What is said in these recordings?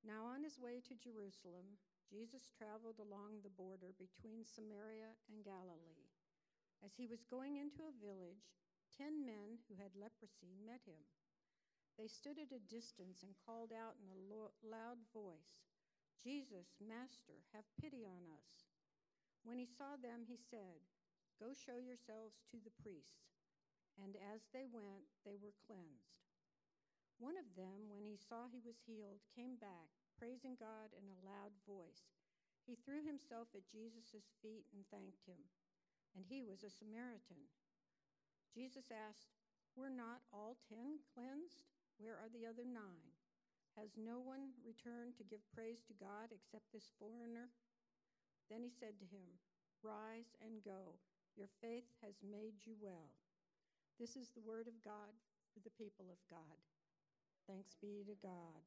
Now on his way to Jerusalem, Jesus traveled along the border between Samaria and Galilee. As he was going into a village, 10 men who had leprosy met him. They stood at a distance and called out in a loud voice, "Jesus, Master, have pity on us." When he saw them, he said, "Go show yourselves to the priests." And as they went, they were cleansed. One of them, when he saw he was healed, came back, praising God in a loud voice. He threw himself at Jesus' feet and thanked him. And he was a Samaritan. Jesus asked, "Were not all 10 cleansed? Where are the other 9? Has no one returned to give praise to God except this foreigner?" Then he said to him, "Rise and go. Your faith has made you well." This is the word of God for the people of God. Thanks be to God.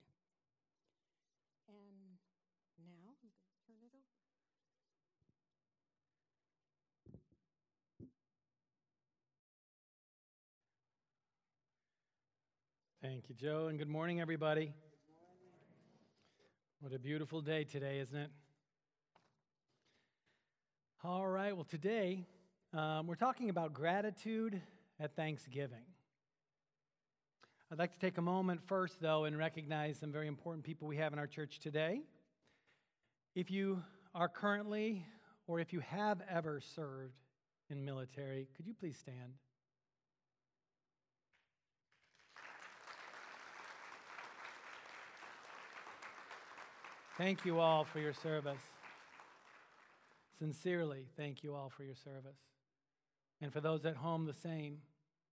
And now I'm going to turn it over. Thank you, Joe, and good morning, everybody. What a beautiful day today, isn't it? All right, well, today we're talking about gratitude at Thanksgiving. I'd like to take a moment first, though, and recognize some very important people we have in our church today. If you are currently, or if you have ever served in military, could you please stand? Thank you all for your service. Sincerely, thank you all for your service. And for those at home, the same.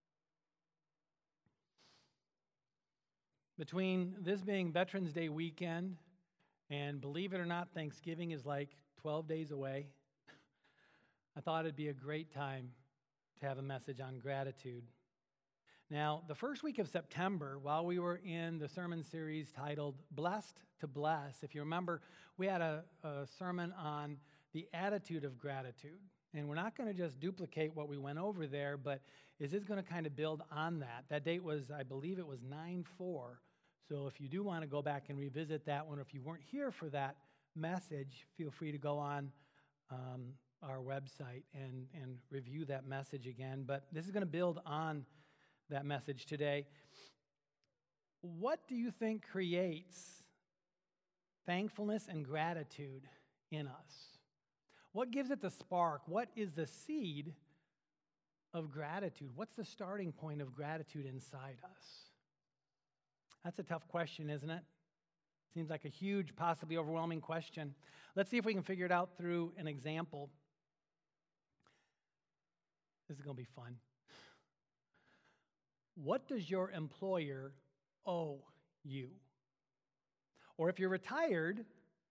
Between this being Veterans Day weekend and, believe it or not, Thanksgiving is like 12 days away, I thought it'd be a great time to have a message on gratitude. Now, the first week of September, while we were in the sermon series titled Blessed to Bless, if you remember, we had a sermon on the attitude of gratitude. And we're not going to just duplicate what we went over there, but is this going to kind of build on that? That date was, I believe it was 9/4. So if you do want to go back and revisit that one, or if you weren't here for that message, feel free to go on our website and review that message again. But this is going to build on that message today. What do you think creates thankfulness and gratitude in us? What gives it the spark? What is the seed of gratitude? What's the starting point of gratitude inside us? That's a tough question, isn't it? Seems like a huge, possibly overwhelming question. Let's see if we can figure it out through an example. This is going to be fun. What does your employer owe you? Or if you're retired,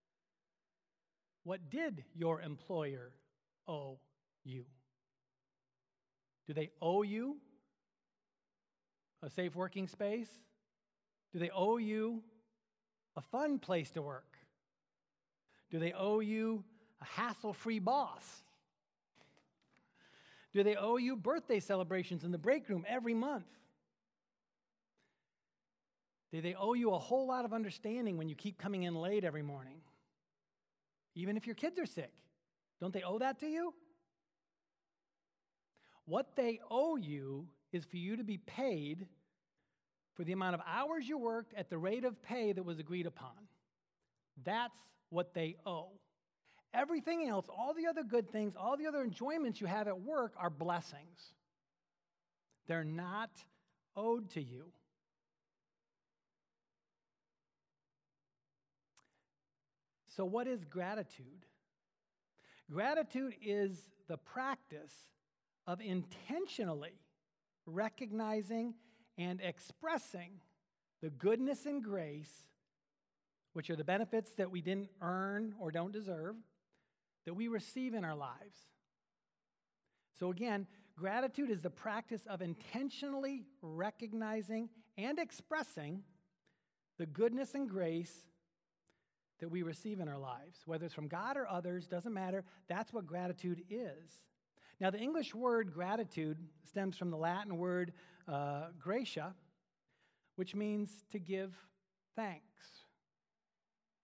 what did your employer owe you? Do they owe you a safe working space? Do they owe you a fun place to work? Do they owe you a hassle-free boss? Do they owe you birthday celebrations in the break room every month? Do they owe you a whole lot of understanding when you keep coming in late every morning? Even if your kids are sick, don't they owe that to you? What they owe you is for you to be paid for the amount of hours you worked at the rate of pay that was agreed upon. That's what they owe. Everything else, all the other good things, all the other enjoyments you have at work are blessings. They're not owed to you. So what is gratitude? Gratitude is the practice of intentionally recognizing and expressing the goodness and grace, which are the benefits that we didn't earn or don't deserve, that we receive in our lives. So again, gratitude is the practice of intentionally recognizing and expressing the goodness and grace that we receive in our lives. Whether it's from God or others, doesn't matter. That's what gratitude is. Now, the English word gratitude stems from the Latin word gratia, which means to give thanks.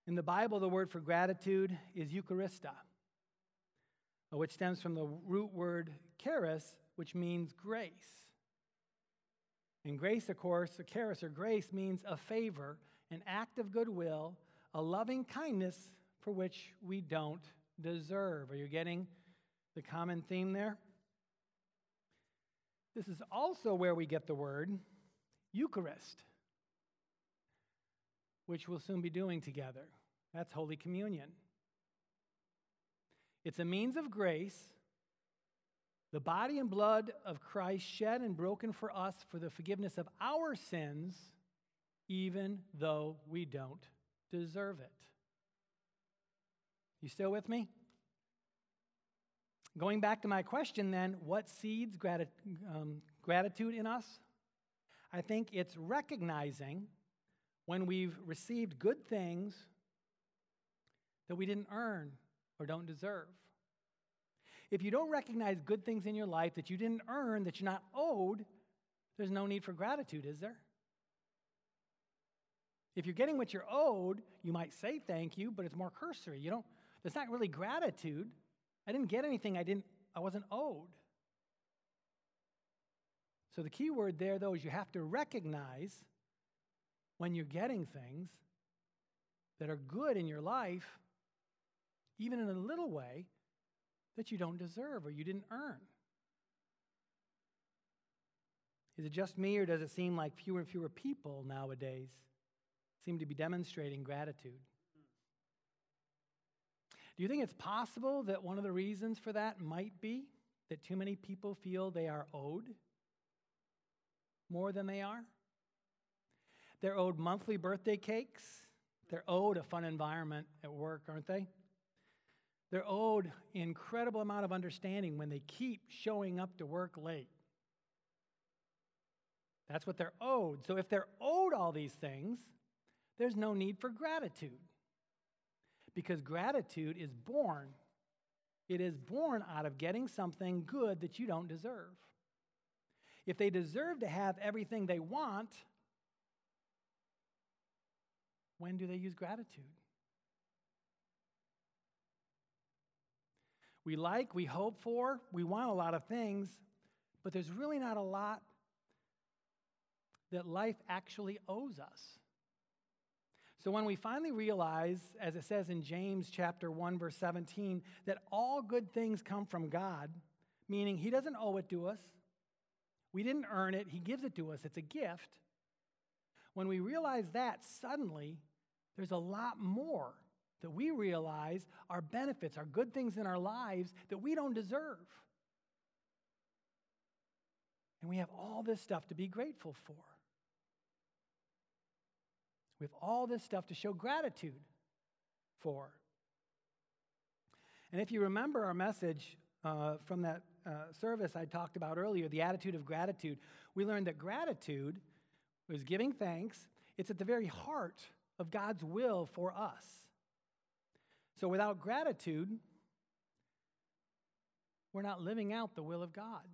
In the Bible, the word for gratitude is Eucharista, which stems from the root word charis, which means grace. And grace, of course, or charis or grace, means a favor, an act of goodwill, a loving kindness for which we don't deserve. Are you getting the common theme there? This is also where we get the word Eucharist, which we'll soon be doing together. That's Holy Communion. It's a means of grace, the body and blood of Christ shed and broken for us for the forgiveness of our sins, even though we don't deserve it. You still with me? Going back to my question then, what seeds gratitude in us? I think it's recognizing when we've received good things that we didn't earn or don't deserve. If you don't recognize good things in your life that you didn't earn, that you're not owed, there's no need for gratitude, is there? If you're getting what you're owed, you might say thank you, but it's more cursory. That's not really gratitude. I didn't get anything I wasn't owed. So the key word there, though, is you have to recognize when you're getting things that are good in your life, even in a little way, that you don't deserve or you didn't earn. Is it just me, or does it seem like fewer and fewer people nowadays seem to be demonstrating gratitude? Do you think it's possible that one of the reasons for that might be that too many people feel they are owed more than they are? They're owed monthly birthday cakes. They're owed a fun environment at work, aren't they? They're owed an incredible amount of understanding when they keep showing up to work late. That's what they're owed. So if they're owed all these things, there's no need for gratitude. Because gratitude is born. It is born out of getting something good that you don't deserve. If they deserve to have everything they want, when do they use gratitude? We hope for, we want a lot of things, but there's really not a lot that life actually owes us. So when we finally realize, as it says in James chapter 1, verse 17, that all good things come from God, meaning He doesn't owe it to us, we didn't earn it, He gives it to us, it's a gift. When we realize that, suddenly, there's a lot more that we realize are benefits, are good things in our lives that we don't deserve. And we have all this stuff to be grateful for. We have all this stuff to show gratitude for. And if you remember our message from that service I talked about earlier, the attitude of gratitude, we learned that gratitude was giving thanks. It's at the very heart of God's will for us. So without gratitude, we're not living out the will of God.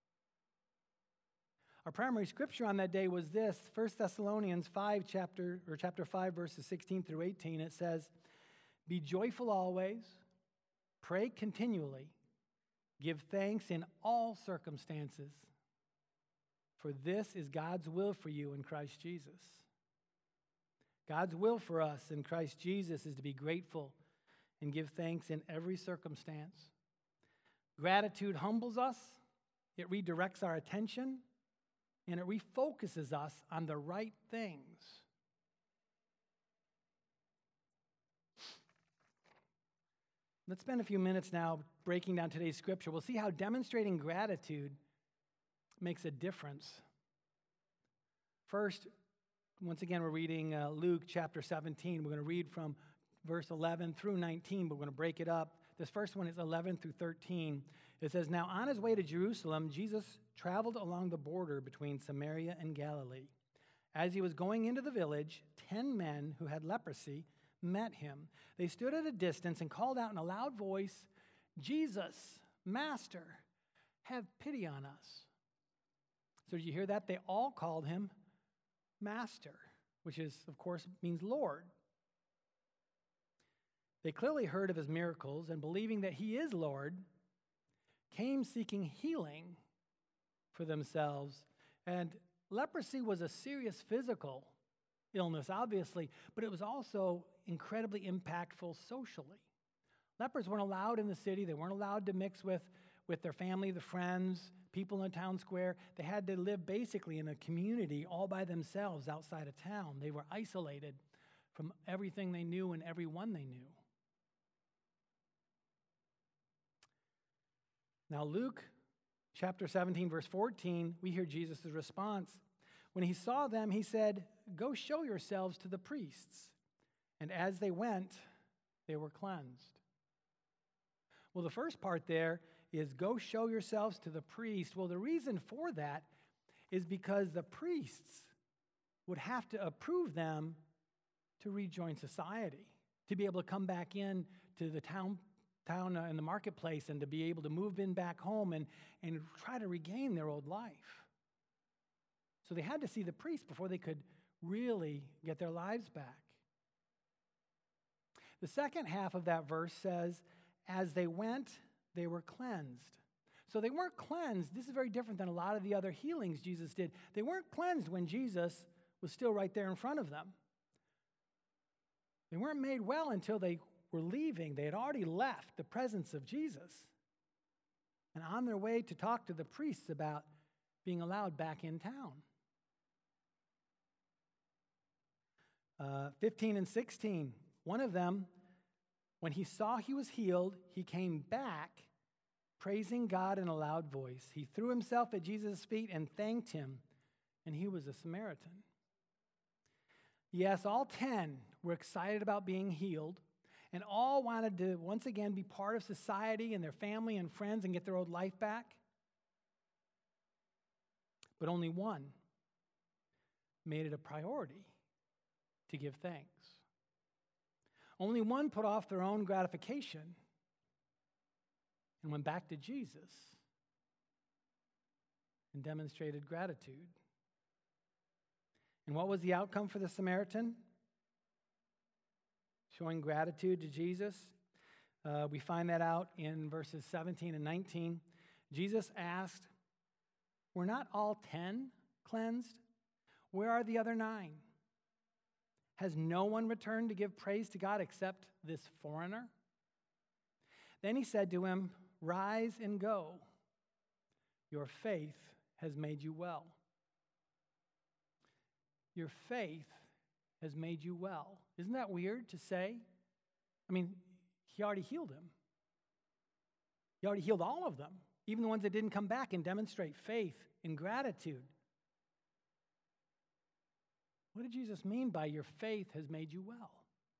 Our primary scripture on that day was this, 1 Thessalonians 5, chapter 5, verses 16 through 18. It says, "Be joyful always, pray continually, give thanks in all circumstances, for this is God's will for you in Christ Jesus." God's will for us in Christ Jesus is to be grateful and give thanks in every circumstance. Gratitude humbles us, it redirects our attention, and it refocuses us on the right things. Let's spend a few minutes now breaking down today's scripture. We'll see how demonstrating gratitude makes a difference. First, once again, we're reading Luke chapter 17. We're going to read from verse 11 through 19, but we're going to break it up. This first one is 11 through 13. It says, "Now on his way to Jerusalem, Jesus traveled along the border between Samaria and Galilee. As he was going into the village, 10 men who had leprosy met him. They stood at a distance and called out in a loud voice, 'Jesus, Master, have pity on us.'" So did you hear that? They all called him Master, which is, of course, means Lord. They clearly heard of his miracles and, believing that he is Lord, came seeking healing for themselves. And leprosy was a serious physical illness, obviously, but it was also incredibly impactful socially. Lepers weren't allowed in the city. They weren't allowed to mix with their family, the friends, people in the town square. They had to live basically in a community all by themselves outside of town. They were isolated from everything they knew and everyone they knew. Now, Luke chapter 17, verse 14, we hear Jesus' response. When he saw them, he said, "Go show yourselves to the priests." And as they went, they were cleansed. Well, the first part there is go show yourselves to the priest. Well, the reason for that is because the priests would have to approve them to rejoin society, to be able to come back in to the town in the marketplace and to be able to move in back home and try to regain their old life. So they had to see the priest before they could really get their lives back. The second half of that verse says, as they went, they were cleansed. So they weren't cleansed. This is very different than a lot of the other healings Jesus did. They weren't cleansed when Jesus was still right there in front of them. They weren't made well until they were leaving. They had already left the presence of Jesus and on their way to talk to the priests about being allowed back in town. 15 and 16, one of them, when he saw he was healed, he came back praising God in a loud voice. He threw himself at Jesus' feet and thanked him, and he was a Samaritan. Yes, all 10 were excited about being healed, and all wanted to once again be part of society and their family and friends and get their old life back. But only one made it a priority to give thanks. Only one put off their own gratification and went back to Jesus and demonstrated gratitude. And what was the outcome for the Samaritan? Showing gratitude to Jesus. We find that out in verses 17 and 19. Jesus asked, "Were not all 10 cleansed? Where are the other 9? Has no one returned to give praise to God except this foreigner?" Then he said to him, "Rise and go. Your faith has made you well." Your faith has made you well. Isn't that weird to say? I mean, he already healed him. He already healed all of them, even the ones that didn't come back and demonstrate faith and gratitude. What did Jesus mean by your faith has made you well?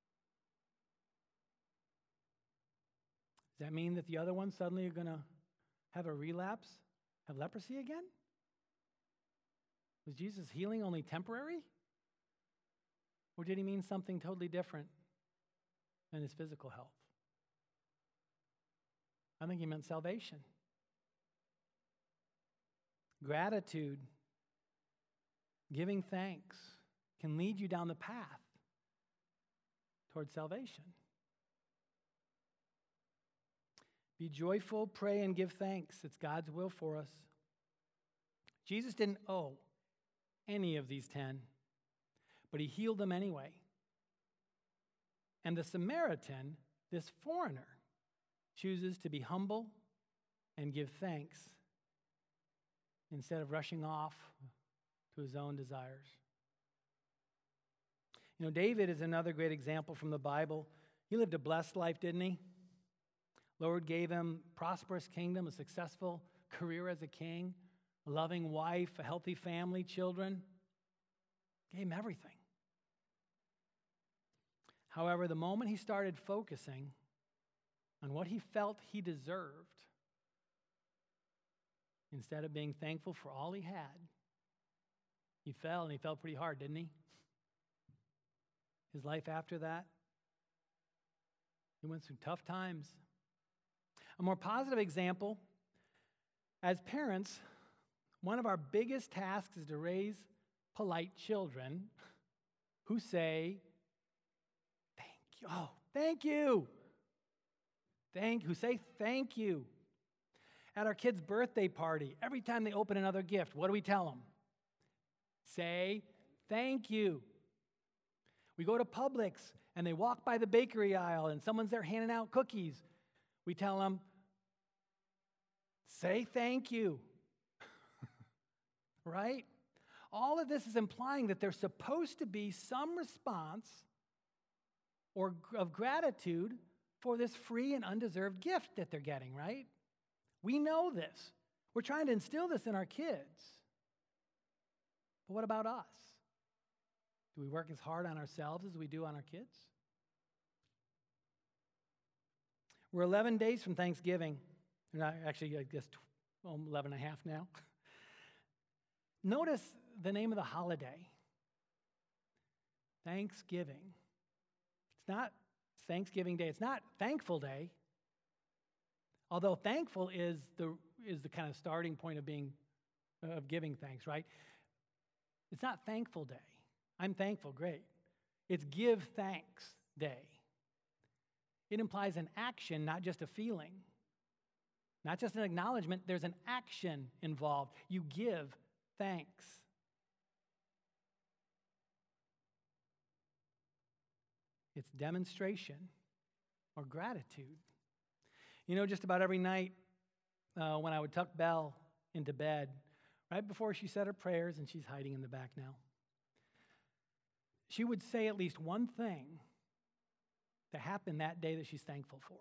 Does that mean that the other ones suddenly are going to have a relapse, have leprosy again? Was Jesus' healing only temporary? Or did he mean something totally different than his physical health? I think he meant salvation. Gratitude, giving thanks, can lead you down the path toward salvation. Be joyful, pray, and give thanks. It's God's will for us. Jesus didn't owe any of these 10, but he healed them anyway. And the Samaritan, this foreigner, chooses to be humble and give thanks instead of rushing off to his own desires. You know, David is another great example from the Bible. He lived a blessed life, didn't he? Lord gave him a prosperous kingdom, a successful career as a king, a loving wife, a healthy family, children. Gave him everything. However, the moment he started focusing on what he felt he deserved, instead of being thankful for all he had, he fell, and he fell pretty hard, didn't he? His life after that, he went through tough times. A more positive example, as parents, one of our biggest tasks is to raise polite children who say, "Thank you." Oh, thank you. who say thank you. At our kids' birthday party, every time they open another gift, what do we tell them? Say thank you. We go to Publix and they walk by the bakery aisle and someone's there handing out cookies. We tell them, say thank you. Right? All of this is implying that there's supposed to be some response or of gratitude for this free and undeserved gift that they're getting, right? We know this. We're trying to instill this in our kids. But what about us? Do we work as hard on ourselves as we do on our kids? We're 11 days from Thanksgiving. Actually, I guess 11 and a half now. Notice the name of the holiday. Thanksgiving. It's not Thanksgiving Day. It's not Thankful Day. Although thankful is the kind of starting point of giving thanks, right? It's not Thankful Day. I'm thankful, great. It's Give Thanks Day. It implies an action, not just a feeling. Not just an acknowledgement, there's an action involved. You give thanks. It's demonstration or gratitude. You know, just about every night when I would tuck Belle into bed, right before she said her prayers, and she's hiding in the back now, she would say at least one thing that happened that day that she's thankful for.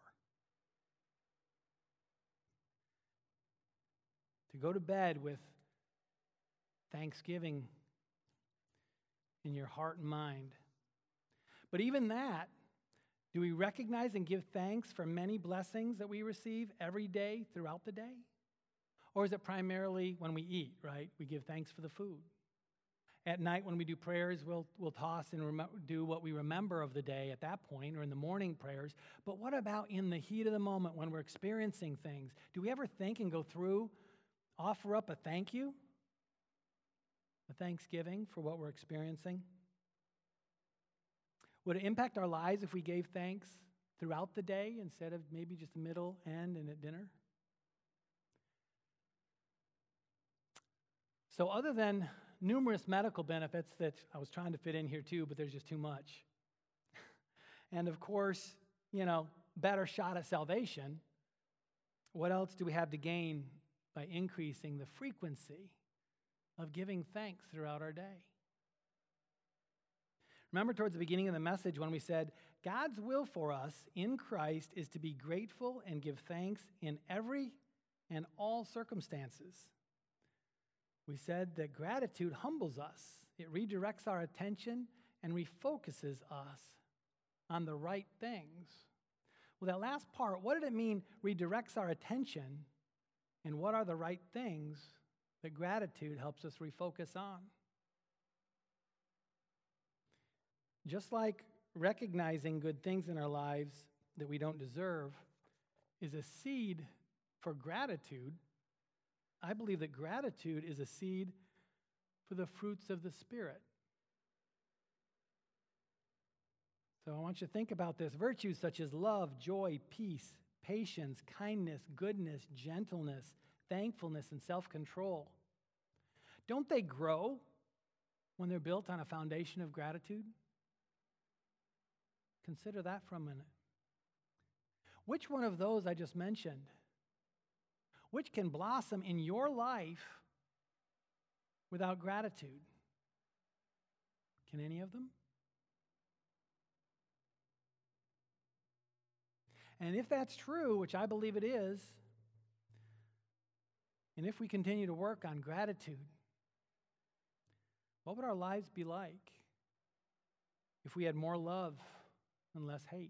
To go to bed with thanksgiving in your heart and mind. But even that, do we recognize and give thanks for many blessings that we receive every day throughout the day? Or is it primarily when we eat, right? We give thanks for the food. At night when we do prayers, we'll toss and do what we remember of the day at that point, or in the morning prayers. But what about in the heat of the moment when we're experiencing things? Do we ever think and go through, offer up a thank you? A thanksgiving for what we're experiencing? Would it impact our lives if we gave thanks throughout the day instead of maybe just the middle, end, and at dinner? So other than numerous medical benefits that I was trying to fit in here too, but there's just too much. And of course, better shot at salvation. What else do we have to gain by increasing the frequency of giving thanks throughout our day? Remember towards the beginning of the message when we said, God's will for us in Christ is to be grateful and give thanks in every and all circumstances. We said that gratitude humbles us. It redirects our attention and refocuses us on the right things. Well, that last part, what did it mean, redirects our attention, and what are the right things that gratitude helps us refocus on? Just like recognizing good things in our lives that we don't deserve is a seed for gratitude, I believe that gratitude is a seed for the fruits of the Spirit. So I want you to think about this. Virtues such as love, joy, peace, patience, kindness, goodness, gentleness, thankfulness, and self-control. Don't they grow when they're built on a foundation of gratitude? Consider that for a minute. Which one of those I just mentioned, which can blossom in your life without gratitude? Can any of them? And if that's true, which I believe it is, and if we continue to work on gratitude, what would our lives be like if we had more love and less hate?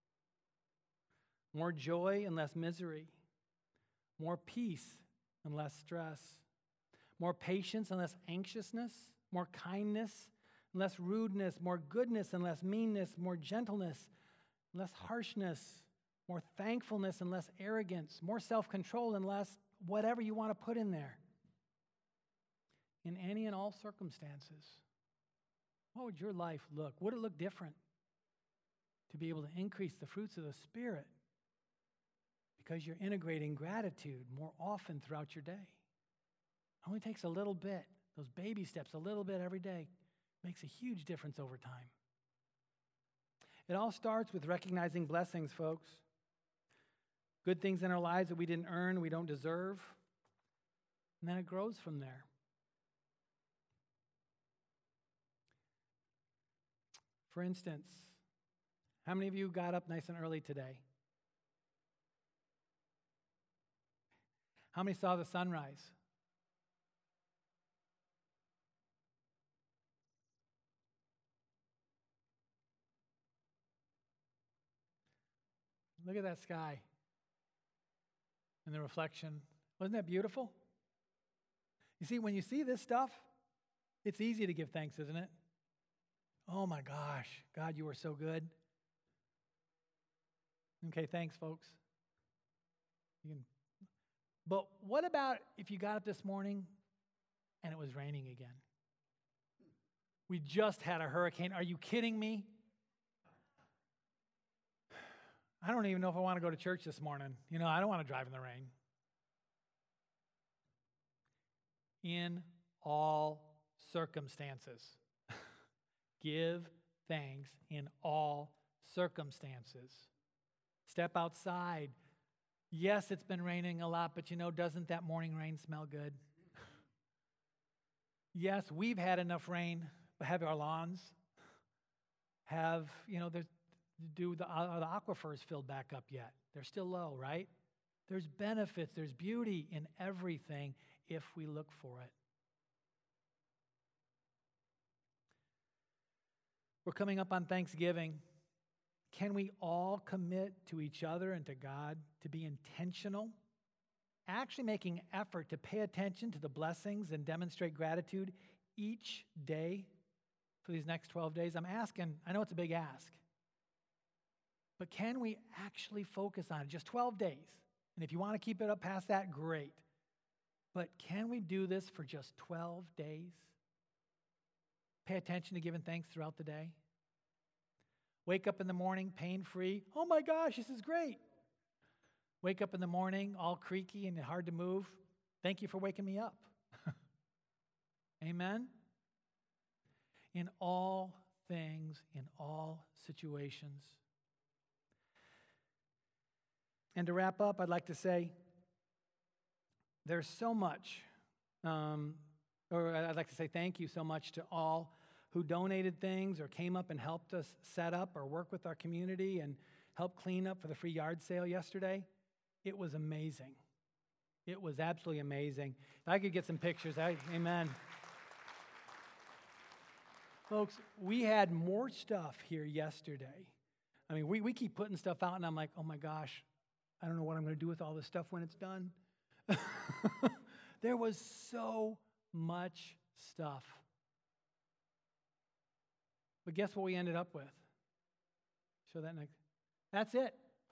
More joy and less misery? More peace and less stress? More patience and less anxiousness? More kindness and less rudeness? More goodness and less meanness? More gentleness and less harshness? More thankfulness and less arrogance? More self-control and less whatever you want to put in there? In any and all circumstances, what would your life look? Would it look different to be able to increase the fruits of the Spirit because you're integrating gratitude more often throughout your day. It only takes a little bit, those baby steps, a little bit every day, makes a huge difference over time. It all starts with recognizing blessings, folks. Good things in our lives that we didn't earn, we don't deserve. And then it grows from there. For instance, how many of you got up nice and early today? How many saw the sunrise? Look at that sky and the reflection. Wasn't that beautiful? You see, when you see this stuff, it's easy to give thanks, isn't it? Oh my gosh, God, you are so good. Okay, thanks, folks. But what about if you got up this morning and it was raining again? We just had a hurricane. Are you kidding me? I don't even know if I want to go to church this morning. I don't want to drive in the rain. In all circumstances, give thanks in all circumstances. Step outside. Yes, it's been raining a lot, but doesn't that morning rain smell good? Yes, we've had enough rain, but have our lawns? Do the aquifers filled back up yet? They're still low, right? There's benefits, there's beauty in everything if we look for it. We're coming up on Thanksgiving. Can we all commit to each other and to God to be intentional, actually making effort to pay attention to the blessings and demonstrate gratitude each day for these next 12 days? I'm asking, I know it's a big ask, but can we actually focus on it? Just 12 days. And if you want to keep it up past that, great. But can we do this for just 12 days? Pay attention to giving thanks throughout the day. Wake up in the morning pain-free. Oh my gosh, this is great. Wake up in the morning all creaky and hard to move. Thank you for waking me up. Amen? In all things, in all situations. And to wrap up, I'd like to say there's so much, or I'd like to say thank you so much to all who donated things or came up and helped us set up or work with our community and help clean up for the free yard sale yesterday. It was amazing. It was absolutely amazing. If I could get some pictures, amen. Folks, we had more stuff here yesterday. I mean, we keep putting stuff out, and I'm like, oh my gosh, I don't know what I'm going to do with all this stuff when it's done. There was so much stuff. But guess what we ended up with? Show that next. That's it.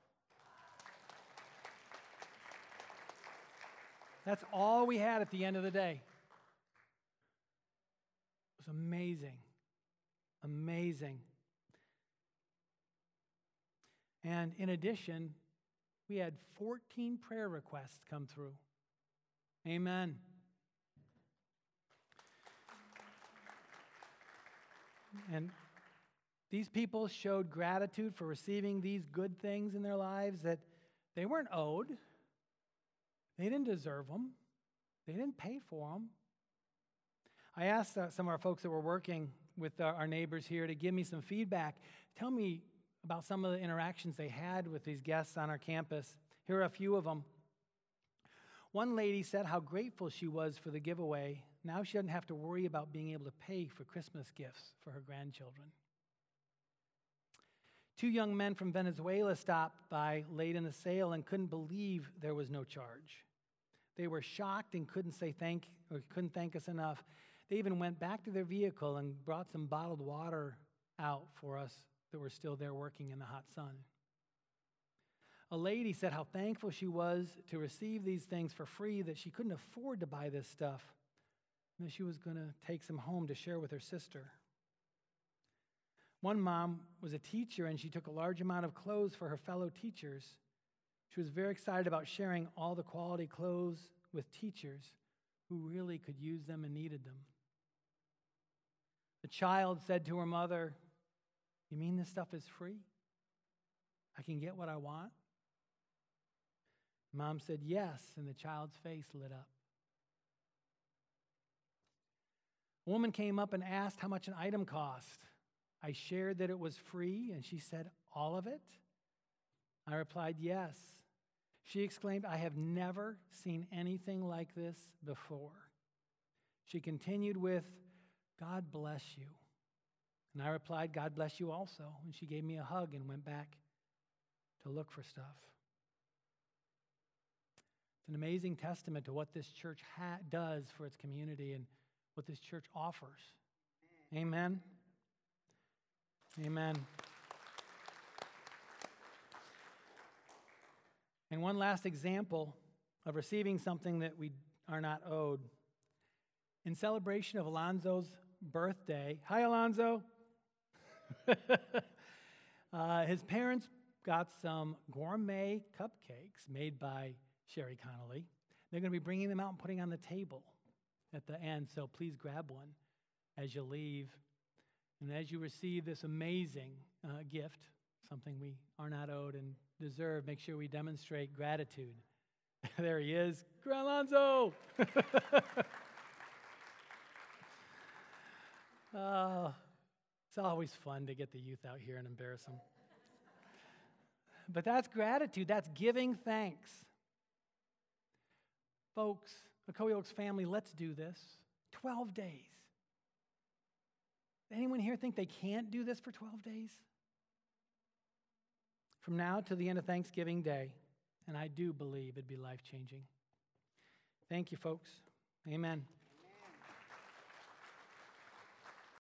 That's all we had at the end of the day. It was amazing. Amazing. And in addition, we had 14 prayer requests come through. Amen. And these people showed gratitude for receiving these good things in their lives that they weren't owed. They didn't deserve them. They didn't pay for them. I asked some of our folks that were working with our neighbors here to give me some feedback. Tell me about some of the interactions they had with these guests on our campus. Here are a few of them. One lady said how grateful she was for the giveaway. Now she doesn't have to worry about being able to pay for Christmas gifts for her grandchildren. 2 young men from Venezuela stopped by late in the sale and couldn't believe there was no charge. They were shocked and couldn't thank us enough. They even went back to their vehicle and brought some bottled water out for us that were still there working in the hot sun. A lady said how thankful she was to receive these things for free, that she couldn't afford to buy this stuff, and that she was going to take some home to share with her sister. One mom was a teacher, and she took a large amount of clothes for her fellow teachers. She was very excited about sharing all the quality clothes with teachers who really could use them and needed them. The child said to her mother, "You mean this stuff is free? I can get what I want?" Mom said, "Yes," and the child's face lit up. A woman came up and asked how much an item cost. I shared that it was free, and she said, "All of it?" I replied, "Yes." She exclaimed, "I have never seen anything like this before." She continued with, "God bless you." And I replied, "God bless you also." And she gave me a hug and went back to look for stuff. It's an amazing testament to what this church does for its community and what this church offers. Amen. Amen. And one last example of receiving something that we are not owed. In celebration of Alonzo's birthday, hi Alonzo, his parents got some gourmet cupcakes made by Sherry Connolly. They're going to be bringing them out and putting on the table at the end, so please grab one as you leave. And as you receive this amazing gift, something we are not owed and deserve, make sure we demonstrate gratitude. There he is, Alonzo! It's always fun to get the youth out here and embarrass them. But that's gratitude. That's giving thanks. Folks, Ocoee Oaks family, let's do this. 12 days. Anyone here think they can't do this for 12 days? From now to the end of Thanksgiving Day, and I do believe it'd be life-changing. Thank you, folks. Amen.